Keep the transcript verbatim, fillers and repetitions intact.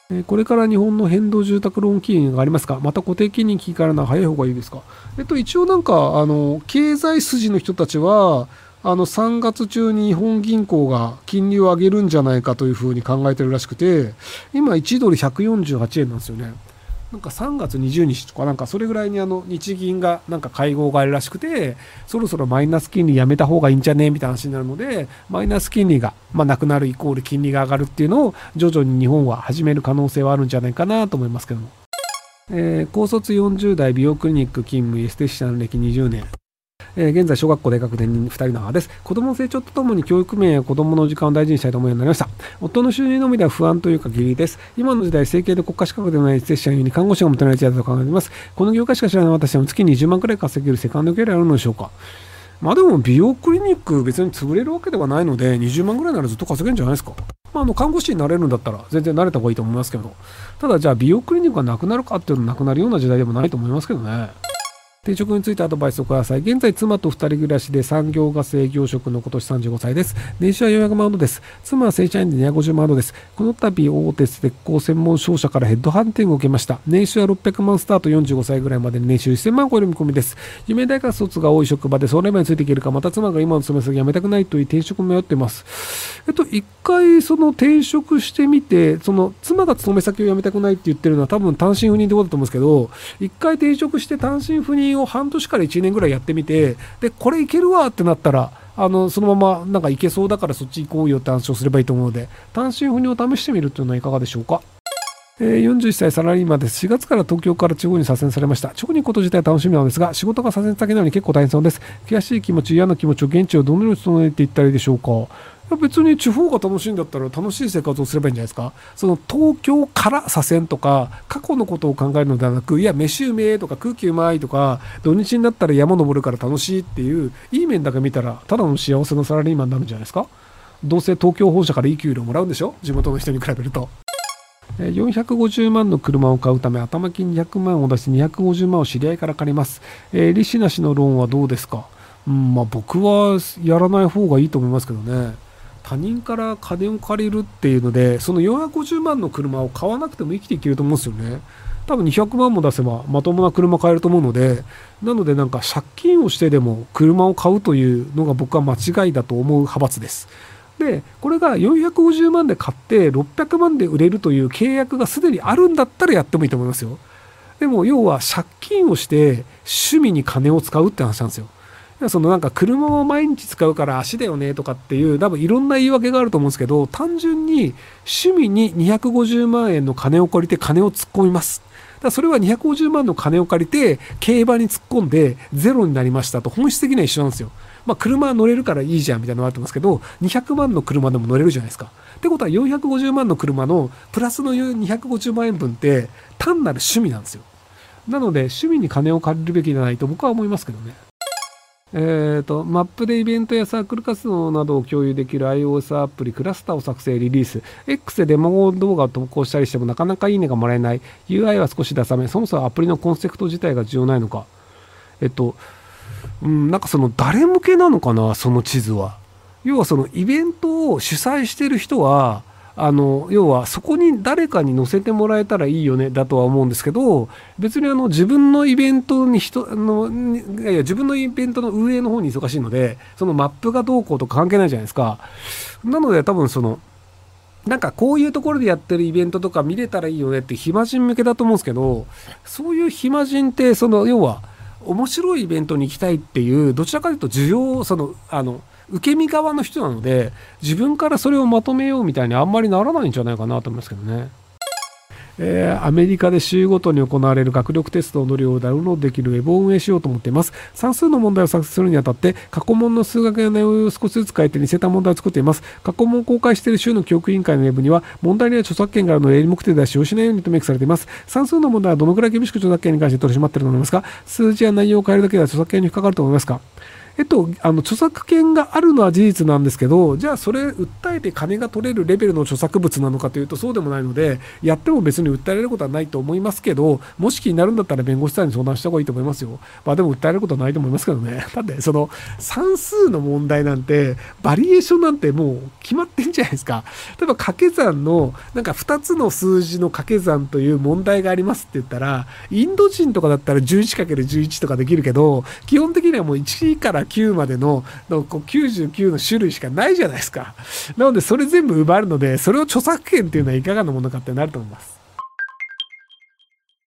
えーこれから日本の変動住宅ローン金利がありますか、また固定金利期からの早い方がいいですか。えっと、一応なんか、あの、経済筋の人たちは、あの、さんがつ中に日本銀行が金利を上げるんじゃないかというふうに考えてるらしくて、今いちドルひゃくよんじゅうはちえんなんですよね。なんかさんがつにじゅうにちとかなんかそれぐらいにあの日銀がなんか会合があるらしくて、そろそろマイナス金利やめた方がいいんじゃねみたいな話になるので、マイナス金利がまあなくなるイコール金利が上がるっていうのを徐々に日本は始める可能性はあるんじゃないかなと思いますけども。えー高卒よんじゅう代美容クリニック勤務エステティシャン歴にじゅうねん。えー現在小学校低学年にふたりの母です。子供の成長とともに教育面や子供の時間を大事にしたいと思うようになりました。夫の収入のみでは不安というか義理です。今の時代、整形で国家資格でもないエステティシャンより看護師が求められていると考えています。この業界しか知らない私は月にじゅうまんくらい稼げるセカンドキャリアあるのでしょうか。まあでも美容クリニック別に潰れるわけではないので、にじゅうまんぐらいならずっと稼げるんじゃないですか。まあ、あの看護師になれるんだったら全然慣れた方がいいと思いますけど、ただじゃあ美容クリニックがなくなるかっていうのはなくなるような時代でもないと思いますけどね。転職についてアドバイスをください。現在、妻とふたり暮らしで産業ガス営業職の今年さんじゅうごさいです。年収はよんひゃくまんほどです。妻は正社員でにひゃくごじゅうまんほどです。この度、大手鉄鋼専門商社からヘッドハンティングを受けました。年収はろっぴゃくまんスタート、よんじゅうごさいぐらいまでに年収せんまん超える見込みです。夢大学卒が多い職場でそのレベルについていけるか、また妻が今の勤め先辞めたくないという転職を迷っています。えっと、一回その転職してみて、その妻が勤め先を辞めたくないって言ってるのは多分単身赴任ってことだと思うんですけど、一回転職して単身赴任を半年からいちねんぐらいやってみて、で、これいけるわってなったら、あの、そのままなんかいけそうだからそっち行こうよって話をすればいいと思うので、単身赴任を試してみるっていうのはいかがでしょうか。えーよんじゅういっさいサラリーマンです。しがつから東京から地方に左遷されました。地方に行くこと自体は楽しみなのですが、仕事が左遷先なのに結構大変そうです。悔しい気持ち、嫌な気持ちを現地をどのように整えていったらいいでしょうか。いや別に地方が楽しいんだったら楽しい生活をすればいいんじゃないですか。その東京から左遷とか過去のことを考えるのではなく、いや飯うめえとか空気うまいとか土日になったら山登るから楽しいっていういい面だけ見たらただの幸せなサラリーマンになるんじゃないですか。どうせ東京本社からいい給料もらうんでしょ、地元の人に比べると。えーよんひゃくごじゅうまんの車を買うため頭金にひゃくまんを出しにひゃくごじゅうまんを知り合いから借ります。えー利子なしのローンはどうですか。うん、まあ僕はやらない方がいいと思いますけどね。他人から金を借りるっていうので、そのよんひゃくごじゅうまんの車を買わなくても生きていけると思うんですよね。多分にひゃくまんも出せばまともな車買えると思うので、なのでなんか借金をしてでも車を買うというのが僕は間違いだと思う派閥です。で、これがよんひゃくごじゅうまんで買ってろっぴゃくまんで売れるという契約がすでにあるんだったらやってもいいと思いますよ。でも要は借金をして趣味に金を使うって話なんですよ。そのなんか車を毎日使うから足だよねとかっていう多分いろんな言い訳があると思うんですけど、単純に趣味ににひゃくごじゅうまんえんの金を借りて金を突っ込みます。だからそれはにひゃくごじゅうまんの金を借りて競馬に突っ込んでゼロになりましたと本質的には一緒なんですよ。まあ車乗れるからいいじゃんみたいなのがあってますけど、にひゃくまんの車でも乗れるじゃないですか。ってことはよんひゃくごじゅうまんの車のプラスのにひゃくごじゅうまんえん分って単なる趣味なんですよ。なので趣味に金を借りるべきじゃないと僕は思いますけどね。えーと、マップでイベントやサークル活動などを共有できる iOS アプリクラスターを作成リリース。X でデモ動画を投稿したりしてもなかなかいいねがもらえない。ユーアイ は少しダサめ。そもそもアプリのコンセプト自体が重要ないのか。えっと、うん、なんかその誰向けなのかな、その地図は。要はそのイベントを主催している人は、あの要はそこに誰かに載せてもらえたらいいよねだとは思うんですけど、別にあの自分のイベントに人あのいやいや自分のイベントの運営の方に忙しいので、そのマップがどうこうとか関係ないじゃないですか。なので多分そのなんかこういうところでやってるイベントとか見れたらいいよねって暇人向けだと思うんですけど、そういう暇人ってその要は面白いイベントに行きたいっていうどちらかというと需要そのあの受け身側の人なので、自分からそれをまとめようみたいにあんまりならないんじゃないかなと思いますけどね。えーアメリカで週ごとに行われる学力テストの量をダウンロードできるウェブを運営しようと思っています。算数の問題を作成するにあたって過去問の数学や内容を少しずつ変えて似せた問題を作っています。過去問を公開している州の教育委員会のウェブには問題には著作権があるので営利目的では使用しないようにと明記されています。算数の問題はどのくらい厳しく著作権に関して取り締まっていると思いますか。数字や内容を変えるだけでは著作権に引っかかると思いますか。 えっと、あの著作権があるのは事実なんですけど、じゃあそれ訴えて金が取れるレベルの著作物なのかというとそうでもないので、やっても別に訴えられることはないと思いますけど、もし気になるんだったら弁護士さんに相談した方がいいと思いますよ。まあでも訴えられることはないと思いますけどね。だってその算数の問題なんてバリエーションなんてもう決まってんじゃないですか。例えば掛け算のなんかふたつの数字の掛け算という問題がありますって言ったら、インド人とかだったら じゅういちかけるじゅういち とかできるけど、基本的にはもういちからきゅうまでののこうきゅうじゅうきゅうの種類しかないじゃないですか。なのでそれ全部奪えるので、それを著作権っていうのはいかがなものかってなると思います。